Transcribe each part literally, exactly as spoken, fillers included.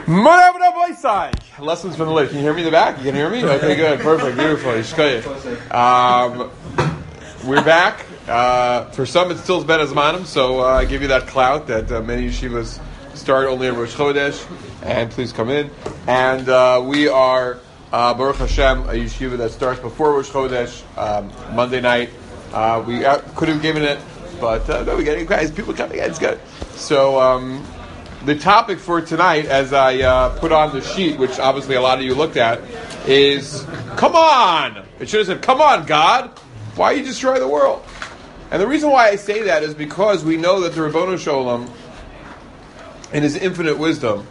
Lessons from the lid. Can you hear me in the back? You can hear me? Okay, good. Perfect. Beautiful. Um, we're back. Uh, for some, it still is Ben Azmanim, so uh, I give you that clout that uh, many yeshivas start only on Rosh Chodesh, and please come in. And uh, we are, uh, Baruch Hashem, a yeshiva that starts before Rosh Chodesh, um, Monday night. Uh, we uh, could have given it, but uh, no, we got guys, people coming in, it's good. So, um, the topic for tonight, as I uh, put on the sheet, which obviously a lot of you looked at, is, come on! It should have said, come on, God! Why you destroy the world? And the reason why I say that is because we know that the Ribbono Sholem, in His infinite wisdom,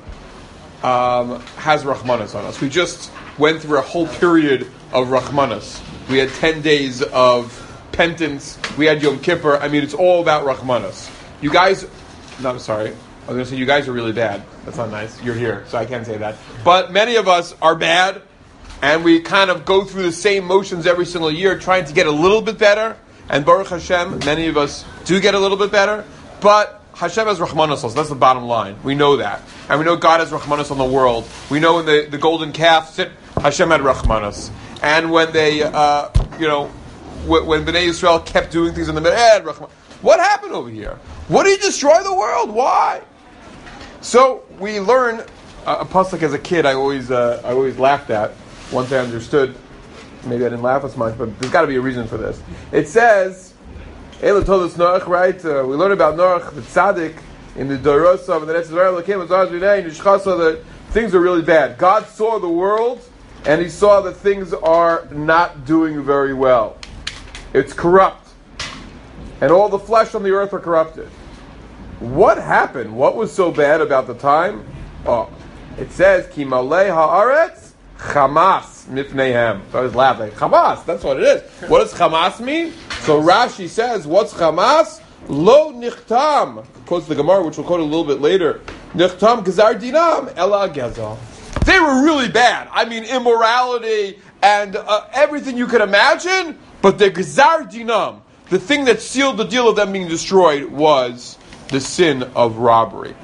um, has Rachmanas on us. We just went through a whole period of Rachmanas. We had ten days of penance. We had Yom Kippur. I mean, it's all about Rachmanas. You guys, no, I'm sorry. I was going to say, you guys are really bad. That's not nice. You're here, so I can't say that. But many of us are bad, and we kind of go through the same motions every single year, trying to get a little bit better. And Baruch Hashem, many of us do get a little bit better. But Hashem has Rahmanas on us. That's the bottom line. We know that. And we know God has Rahmanas on the world. We know when the, the golden calf sit, Hashem had Rahmanas. And when they, uh, you know, when, when Bnei Yisrael kept doing things in the middle, eh, Rahman. What happened over here? What did He destroy the world? Why? So we learn uh, a pasuk as a kid. I always, uh, I always laughed at. Once I understood, maybe I didn't laugh as much, but there's got to be a reason for this. It says, Eila told us Noach, right? Uh, we learn about Noach, the tzaddik, in the Dorosav, and the Netzah Zerah, came and Nishchasa, that things are really bad. God saw the world, and He saw that things are not doing very well. It's corrupt, and all the flesh on the earth are corrupted. What happened? What was so bad about the time? Oh, it says, Ki malei haaretz chamas mifneihem. So I was laughing. Chamas, that's what it is. What does chamas mean? So Rashi says, what's chamas? Lo nichtam. Quotes the Gemara, which we'll quote a little bit later. Nichtam gazar dinam ela gezal. They were really bad. I mean, immorality and uh, everything you could imagine, but the gazar dinam, the thing that sealed the deal of them being destroyed, was the sin of robbery.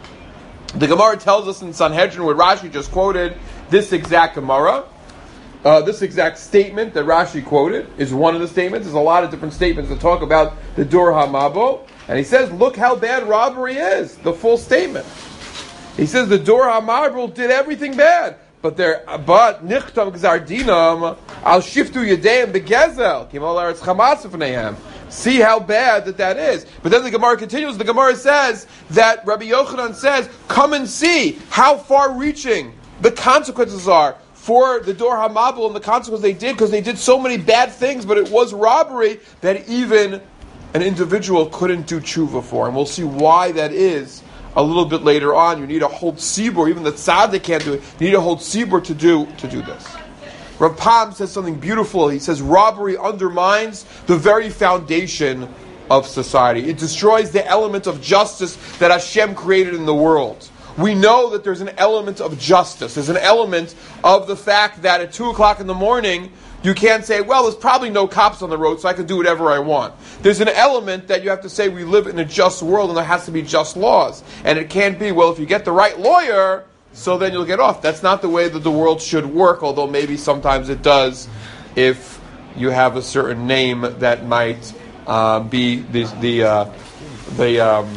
The Gemara tells us in Sanhedrin, where Rashi just quoted, this exact Gemara, uh, this exact statement that Rashi quoted is one of the statements. There's a lot of different statements that talk about the Dor HaMabo, and he says, look how bad robbery is, the full statement. He says the Dor HaMabo did everything bad, but there, but nichtam gzar dinam al shiftu yadeim begezel kimal aretz chamas v'neihem. See how bad that that is. But then the Gemara continues. The Gemara says that Rabbi Yochanan says, come and see how far-reaching the consequences are for the Dor HaMabul and the consequences they did, because they did so many bad things, but it was robbery that even an individual couldn't do tshuva for. And we'll see why that is a little bit later on. You need a whole tzibur. Even the tzaddik can't do it. You need a whole tzibur to do, to do this. Rav Pam says something beautiful. He says robbery undermines the very foundation of society. It destroys the element of justice that Hashem created in the world. We know that there's an element of justice. There's an element of the fact that at two o'clock in the morning, you can't say, well, there's probably no cops on the road, so I can do whatever I want. There's an element that you have to say we live in a just world and there has to be just laws. And it can't be, well, if you get the right lawyer, so then you'll get off. That's not the way that the world should work, although maybe sometimes it does if you have a certain name that might uh, be the the uh, the um,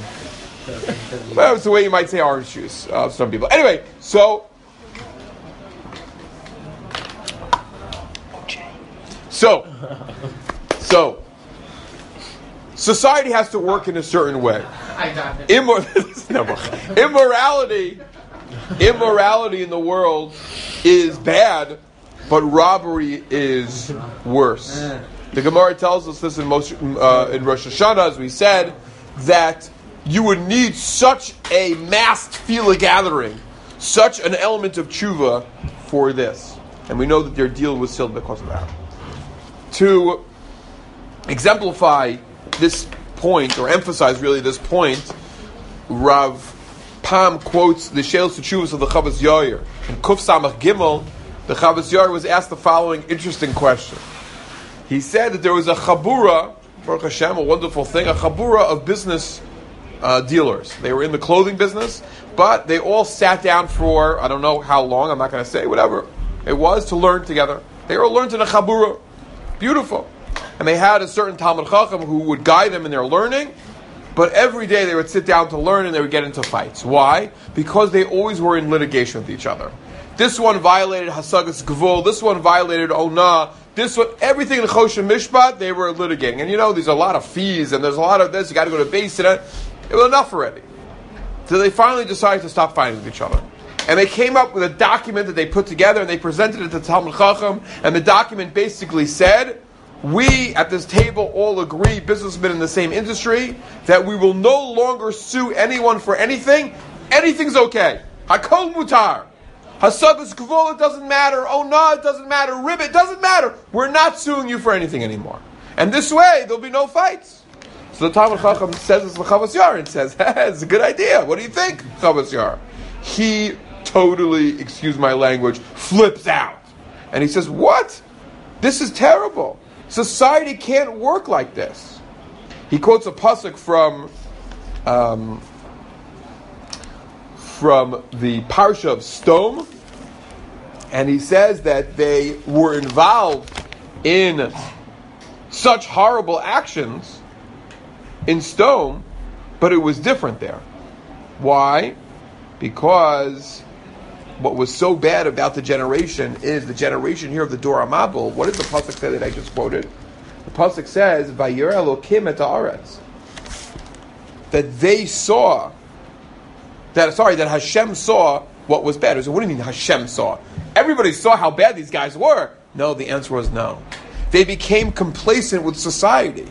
well, it's the way you might say orange juice. Uh, some people. Anyway, so so so society has to work in a certain way. Immor- immorality. Immorality in the world is bad, but robbery is worse. The Gemara tells us this in, most, uh, in Rosh Hashanah, as we said, that you would need such a massed tefillah gathering, such an element of tshuva for this. And we know that their deal was sealed because of that. To exemplify this point, or emphasize really this point, Rav Pam quotes the Shelos Teshuvos of the Chavos Yair. In Kuf Samach Gimel, the Chavos Yair was asked the following interesting question. He said that there was a chabura, Baruch Hashem, a wonderful thing, a chabura of business uh, dealers. They were in the clothing business, but they all sat down for, I don't know how long, I'm not going to say, whatever it was, to learn together. They all learned in a chabura. Beautiful. And they had a certain Talmud Chacham who would guide them in their learning, but every day they would sit down to learn and they would get into fights. Why? Because they always were in litigation with each other. This one violated Hasagas Gvul, this one violated Onah, this one, everything in Choshen Mishpat, they were litigating. And you know, there's a lot of fees and there's a lot of this, you got to go to base and it. It was enough already. So they finally decided to stop fighting with each other. And they came up with a document that they put together and they presented it to Talmud Chacham, and the document basically said, we at this table all agree, businessmen in the same industry, that we will no longer sue anyone for anything. Anything's okay. Hakol mutar. Hasagas Gvul, it doesn't matter. Oh no, it doesn't matter. Ribbit, it doesn't matter. We're not suing you for anything anymore. And this way, there'll be no fights. So the Talmud Chacham says it's the Chavas Yar and says, it's a good idea. What do you think, Chavas Yar? He totally, excuse my language, flips out. And he says, what? This is terrible. Society can't work like this. He quotes a pasuk from um, from the Parsha of Sdom, and he says that they were involved in such horrible actions in Sdom, but it was different there. Why? Because what was so bad about the generation is the generation here of the Dor HaMabul. What does the pasuk say that I just quoted? The pasuk says, "Vayir Elokim et haaretz," that they saw that. Sorry, that Hashem saw what was bad. So what do you mean Hashem saw? Everybody saw how bad these guys were. No, the answer was no. They became complacent with society.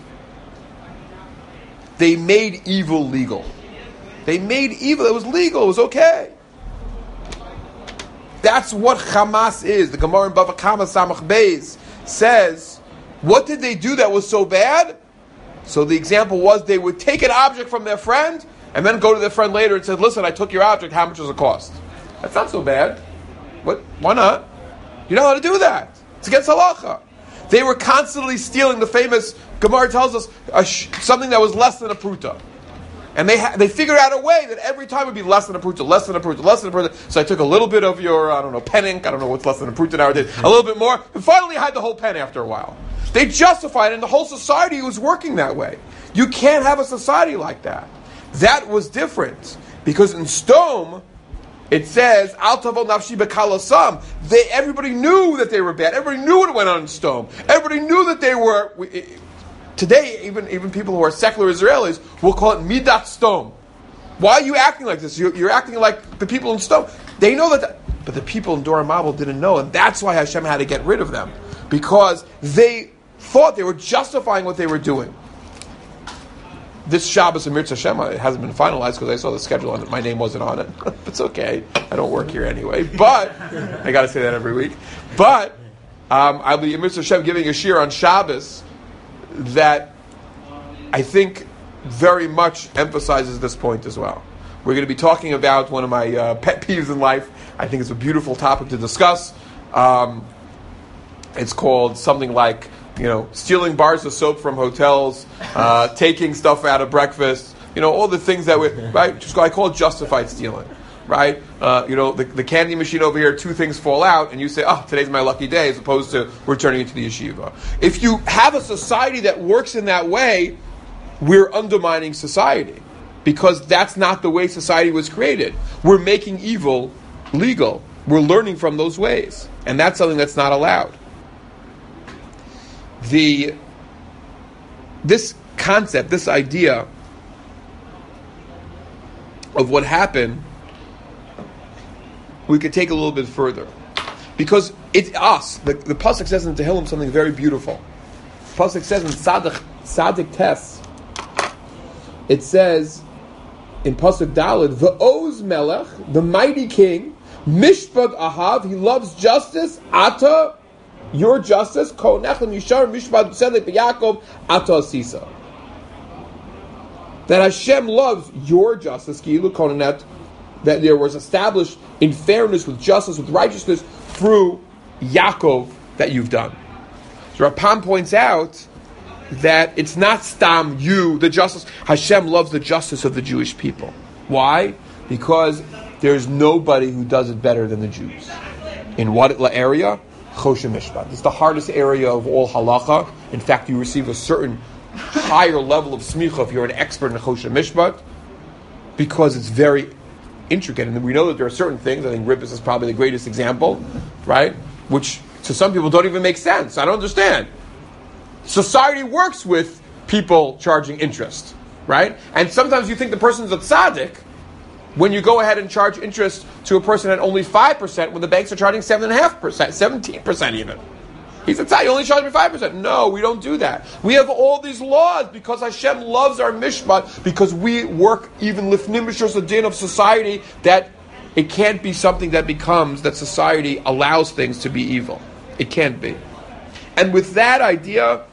They made evil legal. They made evil. It was legal. It was okay. That's what Hamas is. The Gemara in Bava Kama Samach Beis says, what did they do that was so bad? So the example was they would take an object from their friend and then go to their friend later and say, listen, I took your object, how much does it cost? That's not so bad. What? Why not? You're not allowed to do that. It's against halacha. They were constantly stealing. The famous Gemara tells us a sh- something that was less than a pruta. And they ha- they figured out a way that every time it would be less than a pruta, less than a pruta, less than a pruta. So I took a little bit of your, I don't know, pen ink. I don't know what's less than a pruta nowadays. A little bit more. And finally I had the whole pen after a while. They justified it, and the whole society was working that way. You can't have a society like that. That was different. Because in Sdom, it says, Al tavo nafshi bekalasam. They, everybody knew that they were bad. Everybody knew what went on in Sdom. Everybody knew that they were... We, Today, even, even people who are secular Israelis will call it Midat Sdom. Why are you acting like this? You're, you're acting like the people in Sdom. They know that, the, but the people in Dor HaMabul didn't know, and that's why Hashem had to get rid of them. Because they thought they were justifying what they were doing. This Shabbos in Mirz Hashem, it hasn't been finalized because I saw the schedule and my name wasn't on it. It's okay. I don't work here anyway. But, I got to say that every week. But, um, I'll be in Mirz Hashem giving a shir on Shabbos that I think very much emphasizes this point as well. We're going to be talking about one of my uh, pet peeves in life. I think it's a beautiful topic to discuss. Um, it's called something like, you know, stealing bars of soap from hotels, uh, taking stuff out of breakfast, you know, all the things that we, right? Just, I call it justified stealing. Right? Uh, you know, the, the candy machine over here, two things fall out, and you say, oh, today's my lucky day, as opposed to returning it to the yeshiva. If you have a society that works in that way, we're undermining society. Because that's not the way society was created. We're making evil legal. We're learning from those ways. And that's something that's not allowed. The This concept, this idea of what happened, we could take a little bit further. Because it's us. The, the pasuk says in Tehillim something very beautiful. The pasuk says in Sadik, Sadik Tes, it says in pasuk Daled, V'oz Melech, the mighty king, Mishpat Ahav, he loves justice, Ata, your justice, Konech Yishar Mishpat Tzedek B'Yakov, Ata Asisa. That Hashem loves your justice, Ki'ilu Konenet, that there was established in fairness, with justice, with righteousness, through Yaakov that you've done. So Rapam points out that it's not stam, you, the justice. Hashem loves the justice of the Jewish people. Why? Because there's nobody who does it better than the Jews. In what area? Choshen Mishpat. It's the hardest area of all halacha. In fact, you receive a certain higher level of smicha if you're an expert in Choshen Mishpat, because it's very intricate. And we know that there are certain things, I think Ribbis is probably the greatest example, right? Which to some people don't even make sense. I don't understand. Society works with people charging interest, right? And sometimes you think the person's a tzaddik when you go ahead and charge interest to a person at only five percent when the banks are charging seven point five percent, seventeen percent even. He said, you only charge me five percent. No, we don't do that. We have all these laws because Hashem loves our mishpat, because we work even lifnim mishras adin of society, that it can't be something that becomes, that society allows things to be evil. It can't be. And with that idea,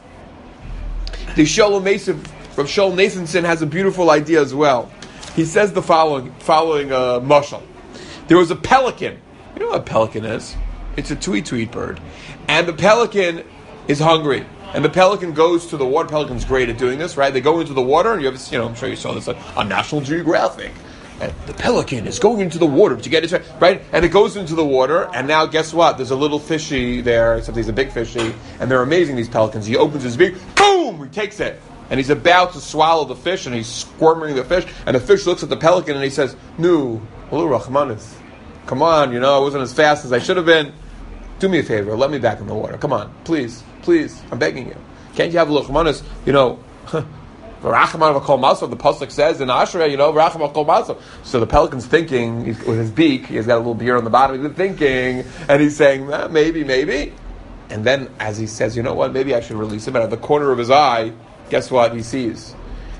the Shalom Mason, Rav Shalom Nathanson has a beautiful idea as well. He says the following, following uh, mashal. There was a pelican. You know what a pelican is? It's a tweet-tweet bird. And the pelican is hungry. And the pelican goes to the water. Pelican's great at doing this, right? They go into the water, and you have this, you know, I'm sure you saw this on, on National Geographic. And the pelican is going into the water to get its, right? And it goes into the water, and now guess what? There's a little fishy there, except he's a big fishy, and they're amazing, these pelicans. He opens his beak, boom! He takes it. And he's about to swallow the fish, and he's squirming the fish, and the fish looks at the pelican, and he says, "Nu, Ulu Rahmanis. Come on, you know, I wasn't as fast as I should have been. Do me a favor, let me back in the water. Come on, please, please, I'm begging you. Can't you have a Rahmanis, you know, V'rachamanav kol masav, the pasuk says in Ashrei, you know, V'rachamanav kol masav." So the pelican's thinking, he's, with his beak, he's got a little beard on the bottom, he's thinking, and he's saying, eh, maybe, maybe. And then as he says, you know what, maybe I should release him, out of the corner of his eye, guess what he sees?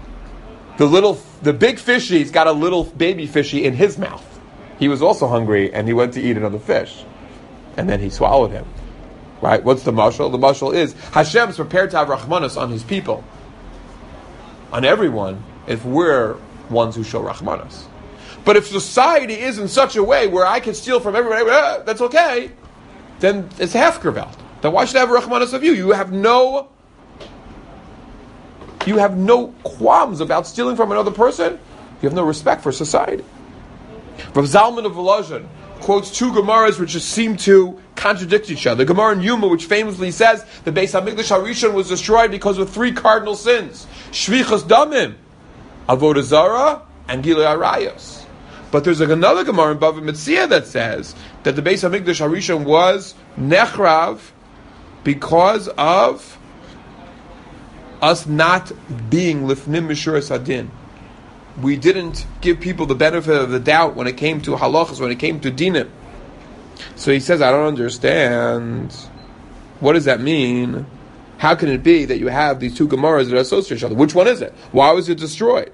The little, the big fishy's got a little baby fishy in his mouth. He was also hungry, and he went to eat another fish. And then he swallowed him. Right? What's the mashal? The mashal is, Hashem's prepared to have Rahmanas on His people. On everyone, if we're ones who show Rahmanas. But if society is in such a way where I can steal from everybody, ah, that's okay, then it's Hefkerveld. Then why should I have Rahmanas of you? You have no... You have no qualms about stealing from another person. You have no respect for society. Rav Zalman of Volozhin quotes two Gemaras which just seem to contradict each other. The Gemara in Yuma, which famously says the Beis Hamikdash Harishon was destroyed because of three cardinal sins: Shvichas Damim, Avodah Zarah, and Gilui Arayos. But there's another Gemara in Bava Metzia that says that the Beis Hamikdash Harishon was nechrav because of us not being lifnim mishuras adin. We didn't give people the benefit of the doubt when it came to halachas, when it came to dinim. So he says, I don't understand. What does that mean? How can it be that you have these two Gemaras that associate each other? Which one is it? Why was it destroyed?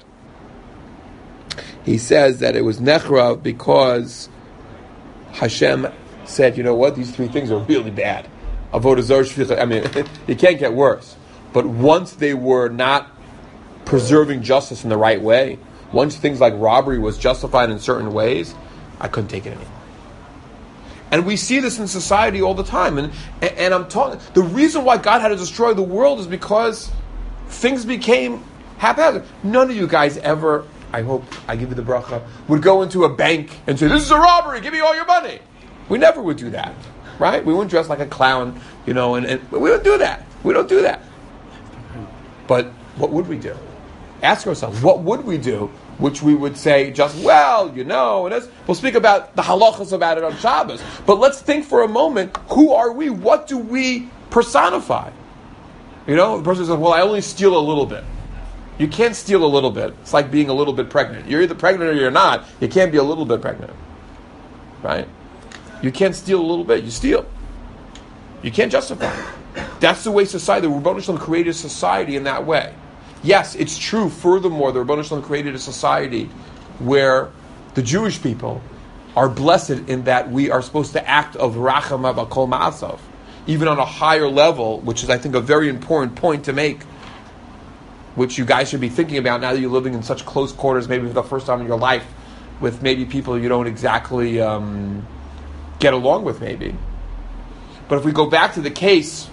He says that it was nechrav because Hashem said, you know what, these three things are really bad. Avodah Zarah, Shvicha, I mean, it can't get worse. But once they were not preserving justice in the right way, once things like robbery was justified in certain ways, I couldn't take it anymore. And we see this in society all the time. And, and, and I'm talking, the reason why God had to destroy the world is because things became haphazard. None of you guys ever, I hope I give you the bracha, would go into a bank and say, "This is a robbery, give me all your money." We never would do that, right? We wouldn't dress like a clown, you know, and, and we don't do that. We don't do that. But what would we do? Ask ourselves, what would we do? Which we would say just, well, you know, and we'll speak about the halachas about it on Shabbos. But let's think for a moment, who are we? What do we personify? You know, the person says, well, I only steal a little bit. You can't steal a little bit. It's like being a little bit pregnant. You're either pregnant or you're not. You can't be a little bit pregnant. Right? You can't steal a little bit. You steal. You can't justify it. That's the way society, the Rebbeinu Shalom created society in that way. Yes, it's true, furthermore, the Rebbeinu Shalom created a society where the Jewish people are blessed in that we are supposed to act of Rachama B'Kol Ma'asav, even on a higher level, which is, I think, a very important point to make, which you guys should be thinking about now that you're living in such close quarters, maybe for the first time in your life, with maybe people you don't exactly um, get along with, maybe. But if we go back to the case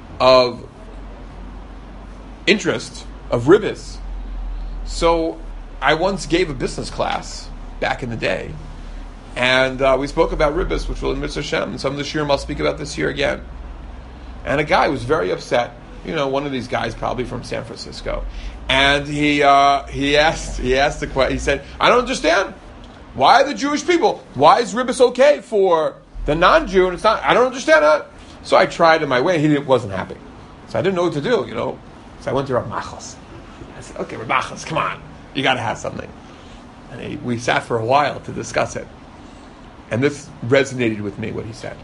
of interest, of ribbis, so I once gave a business class back in the day, and uh, we spoke about ribbis, which will in Mitzvah Hashem, and some of the shiurim I'll speak about this year again. And a guy was very upset. You know, one of these guys probably from San Francisco, and he uh, he asked he asked the question. He said, "I don't understand. Why are the Jewish people? Why is ribbis okay for the non-Jew and it's not? I don't understand that." So I tried in my way. He didn't, wasn't happy, so I didn't know what to do. You know, so I went to Rav Machos. I said, "Okay, Rav Machos, come on, you got to have something." And he, we sat for a while to discuss it, and this resonated with me. What he said.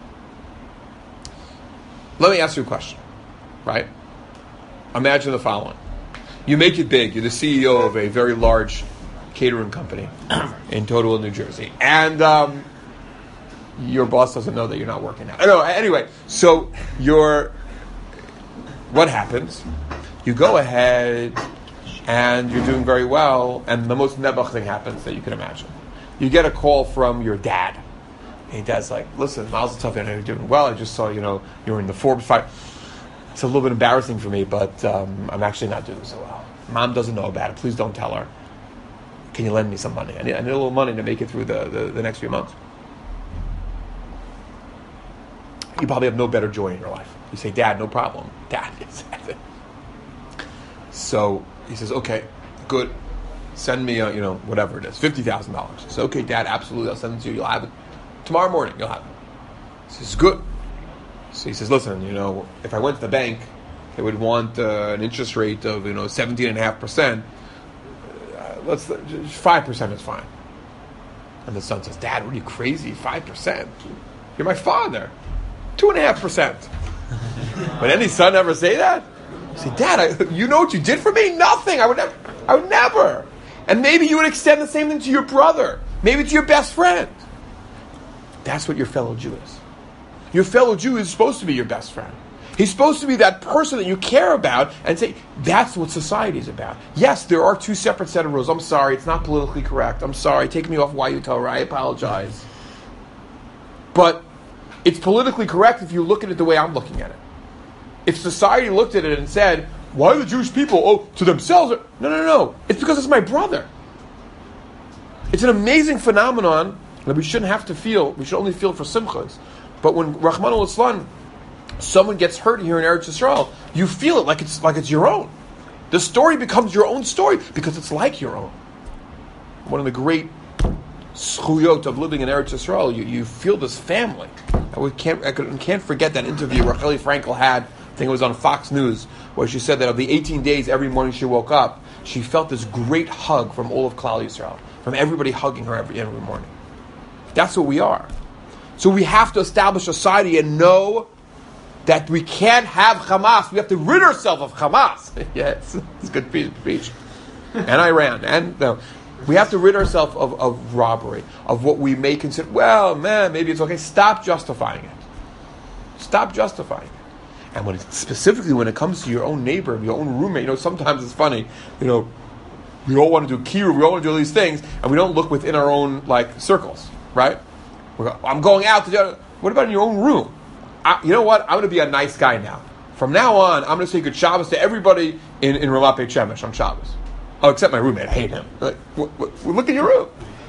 Let me ask you a question, right? Imagine the following. You make it big. You're the C E O of a very large catering company in Totowa, New Jersey. And um, your boss doesn't know that you're not working out. No, anyway, so you're... What happens? You go ahead and you're doing very well, and the most nebuch thing happens that you can imagine. You get a call from your dad. And dad's like, "Listen, Mazel Tov, I know you're doing well. I just saw, you know, you were in the Forbes five. It's a little bit embarrassing for me, but um, I'm actually not doing so well. Mom doesn't know about it. Please don't tell her. Can you lend me some money? I need, I need a little money to make it through the, the, the next few months." You probably have no better joy in your life. You say, "Dad, no problem." Dad, so he says, "Okay, good. Send me, a, you know, whatever it is, fifty thousand dollars. He says, "Okay, Dad, absolutely. I'll send it to you. You'll have it tomorrow morning. You'll have it." He says, "Good." So he says, "Listen, you know, if I went to the bank, they would want uh, an interest rate of, you know, seventeen and a half percent. Let's five percent is fine." And the son says, "Dad, what are you crazy? Five percent? You're my father. Two and a half percent." Would any son ever say that? I say, "Dad, I, you know what you did for me? Nothing. I would never. I would never." And maybe you would extend the same thing to your brother, maybe to your best friend. That's what your fellow Jew is. Your fellow Jew is supposed to be your best friend. He's supposed to be that person that you care about and say, that's what society is about. Yes, there are two separate set of rules. I'm sorry, it's not politically correct. I'm sorry, take me off Y U Torah. I apologize. But it's politically correct if you look at it the way I'm looking at it. If society looked at it and said, why are the Jewish people, oh, to themselves? No, no, no. It's because it's my brother. It's an amazing phenomenon that we shouldn't have to feel. We should only feel for simchas. But when Rahman al-Islam, someone gets hurt here in Eretz Yisrael, you feel it like it's like it's your own. The story becomes your own story because it's like your own. One of the great schuyot of living in Eretz Yisrael, you, you feel this family. I would, can't I could, can't forget that interview Racheli Frankel had. I think it was on Fox News, where she said that of the eighteen days, every morning she woke up, she felt this great hug from all of Klal Yisrael, from everybody hugging her every every morning. That's what we are. So we have to establish a society and know that we can't have Hamas. We have to rid ourselves of Hamas. Yes, it's good speech. And Iran. And no, we have to rid ourselves of, of robbery, of what we may consider, well, man, maybe it's okay. Stop justifying it. Stop justifying it. And when it, specifically when it comes to your own neighbor, your own roommate, you know, sometimes it's funny, you know, we all want to do kiruv, we all want to do all these things, and we don't look within our own, like, circles, right? We're go, I'm going out to do, what about in your own room? I, you know what? I'm going to be a nice guy now. From now on, I'm going to say good Shabbos to everybody in, in Ramat Beit Shemesh on Shabbos. Oh, except my roommate. I hate him. Like, what, what, look in your room.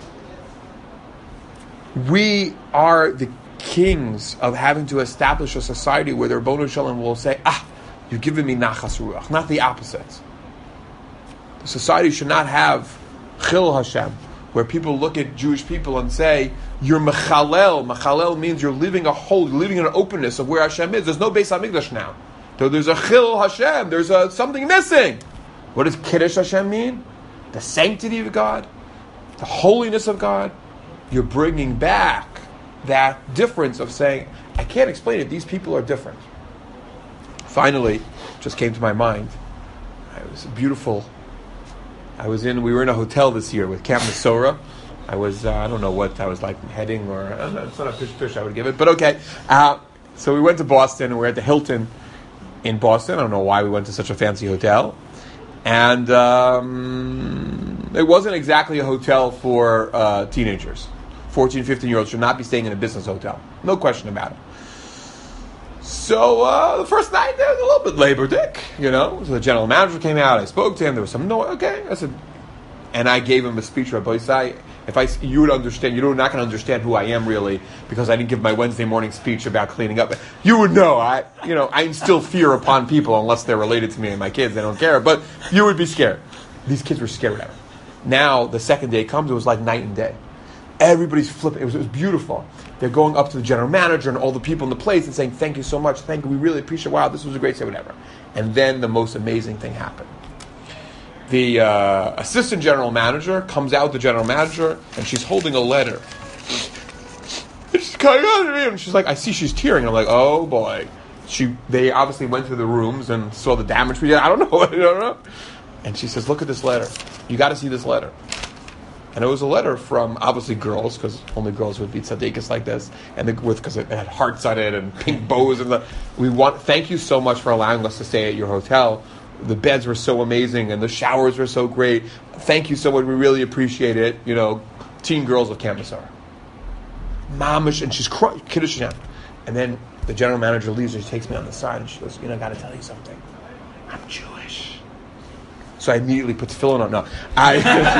We are the kings of having to establish a society where the Rebbeinu Shalom will say, ah, you've given me nachas ruach, not the opposite. The society should not have chil Hashem, where people look at Jewish people and say, you're mechalel. Mechalel means you're living a whole, you're living in an openness of where Hashem is. There's no Beis HaMikdash now. So there's a chil Hashem, there's a, something missing. What does Kiddush Hashem mean? The sanctity of God, the holiness of God. You're bringing back that difference of saying, I can't explain it, these people are different. Finally, just came to my mind, it was beautiful. I was in, we were in a hotel this year with Camp Mesorah. I was, uh, I don't know what, I was like heading, or, I don't know, it's not a pish-pish I would give it, but okay. Uh, so we went to Boston, and we were at the Hilton in Boston. I don't know why we went to such a fancy hotel. And um, it wasn't exactly a hotel for uh, teenagers. fourteen, fifteen-year-olds should not be staying in a business hotel. No question about it. So uh, the first night, there was a little bit labor dick, you know. So the general manager came out. I spoke to him. There was some noise. Okay. I said, and I gave him a speech, Rabbi Isai. If I, you would understand, you're not going to understand who I am really, because I didn't give my Wednesday morning speech about cleaning up. You would know, I, you know, I instill fear upon people unless they're related to me and my kids. They don't care, but you would be scared. These kids were scared of it. Now the second day comes, it was like night and day. Everybody's flipping. It was, it was beautiful. They're going up to the general manager and all the people in the place and saying, "Thank you so much. Thank you. We really appreciate. Wow, this was a great day. Whatever." And then the most amazing thing happened. The uh, assistant general manager comes out with the general manager, and she's holding a letter. She's coming out to me, and she's like, I see she's tearing. I'm like, oh boy. She. They obviously went through the rooms and saw the damage we did. I don't know. I don't know. And she says, look at this letter. You got to see this letter. And it was a letter from, obviously, girls, because only girls would be tzaddikas like this, and the, with because it had hearts on it and pink bows. And the, we want. Thank you so much for allowing us to stay at your hotel. The beds were so amazing, and the showers were so great. Thank you so much. We really appreciate it. You know, teen girls of Camp Masar. Mamish, and she's crying, Kiddush Hashem. And then the general manager leaves, and she takes me on the side, and she goes, you know, I got to tell you something. I'm Jewish. So I immediately put tefillin on. No, I.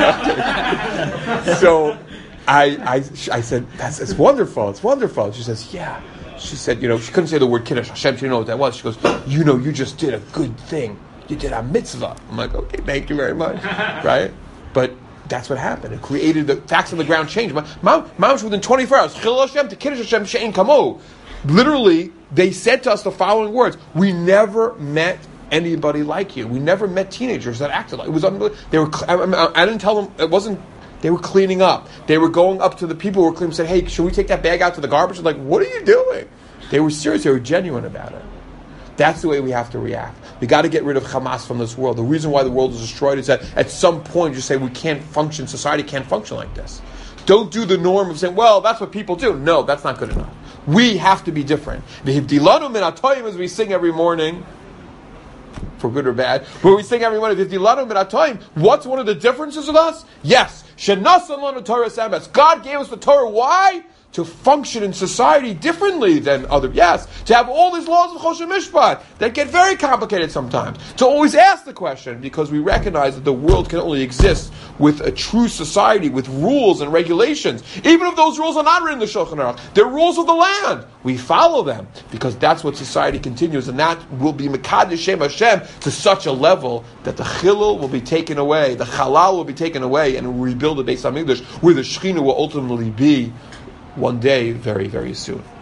so I, I, I said, that's it's wonderful. It's wonderful. She says, yeah. She said, you know, she couldn't say the word Kiddush Hashem. She didn't know what that was. She goes, you know, you just did a good thing. You did a mitzvah. I'm like, okay, thank you very much, right? But that's what happened. It created the facts on the ground changed. Mom, mom's within twenty-four hours. Chil Hashem to Kiddush Hashem she'ein kamo. Literally, they said to us the following words: we never met anybody like you. We never met teenagers that acted like it was unbelievable. They were. I, I didn't tell them it wasn't. They were cleaning up. They were going up to the people who were cleaning and said, "Hey, should we take that bag out to the garbage?" I'm like, what are you doing? They were serious. They were genuine about it. That's the way we have to react. We got to get rid of Hamas from this world. The reason why the world is destroyed is that at some point you say we can't function, society can't function like this. Don't do the norm of saying, well, that's what people do. No, that's not good enough. We have to be different. As we sing every morning, for good or bad, but we sing every morning, what's one of the differences with us? Yes, God gave us the Torah. Why? To function in society differently than other, yes, to have all these laws of Choshen Mishpat that get very complicated sometimes. To always ask the question, because we recognize that the world can only exist with a true society, with rules and regulations. Even if those rules are not written in the Shulchan Aruch, they're rules of the land. We follow them, because that's what society continues, and that will be Mekadesh Shem Hashem to such a level that the Chilul will be taken away, the Halal will be taken away, and we'll rebuild the Beis HaMikdash, where the Shechina will ultimately be one day, very, very soon.